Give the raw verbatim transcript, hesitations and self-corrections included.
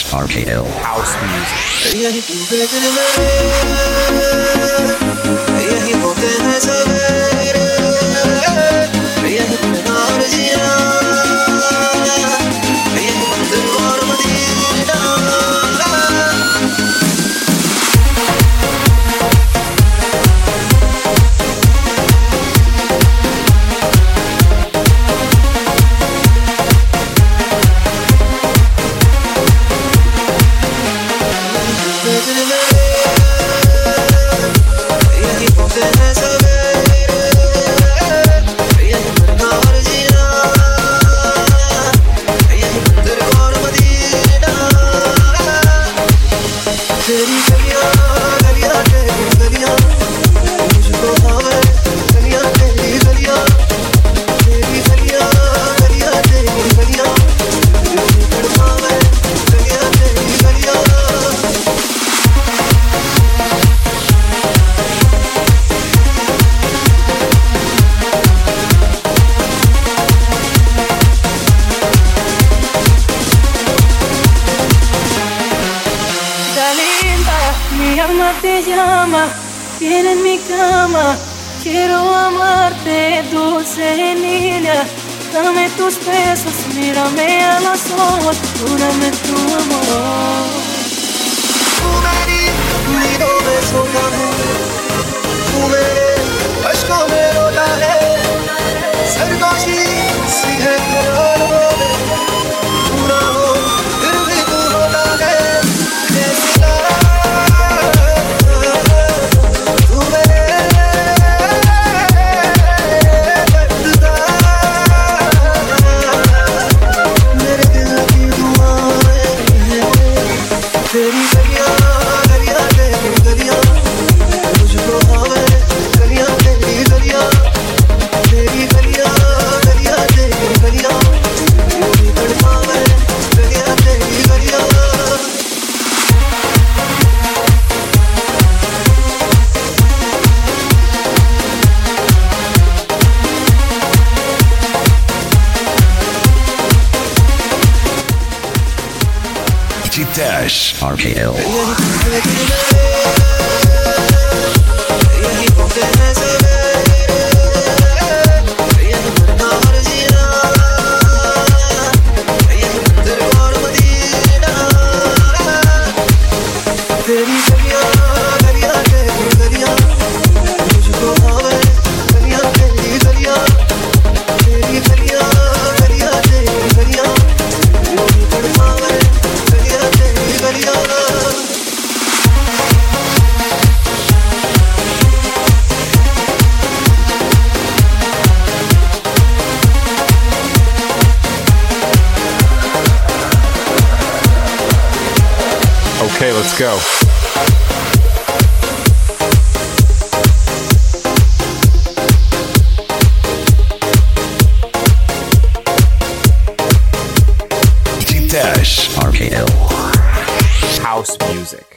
R K L House music. यही पूरे यही होते हैं सवेरे, यही प्यार जिया, यही मंदिर और मदीना। यही होते हैं सवेरे, यही प्यार जिया, यही मंदिर और मदीना। तेरी गलियां गलियां तेरी गलियां मुझको भावे, गलियां तेरी गलियां, तेरी गलियां गलियां तेरी गलियां मुझे तड़पावे, गलियां तेरी गलियां। Linda, mi alma te llama, viene en mi cama, quiero amarte, dulce niña, dame tus besos, mírame a los ojos, júrame tu amor. तू मेरी उम्मीदों में सोया है, तू मेरे अश्कों में रोता है, सरगोशी सी है करार में, तू ना हो फिर भी तू होता है। जैसे तू मेरे दर्द का, मेरे दिल की दुआएं हैं। तेरी गलियां गलियां तेरी गलियां मुझको भावे, गलियां तेरी गलियां, तेरी गलियां गलियां तेरी गलियां मुझे तड़पावे, गलियां तेरी गलियां। Dash R K L यही होते हैं सवेरे, यही प्यार जिया, यही मंदिर और मदीना। तेरी गलियां गलियां तेरी गलियां मुझको भावे, गलियां तेरी गलियां, तेरी गलियां गलियां तेरी गलियां मुझे तड़पावे, गलियां तेरी गलियां। Okay, let's go. Dash R K L House music.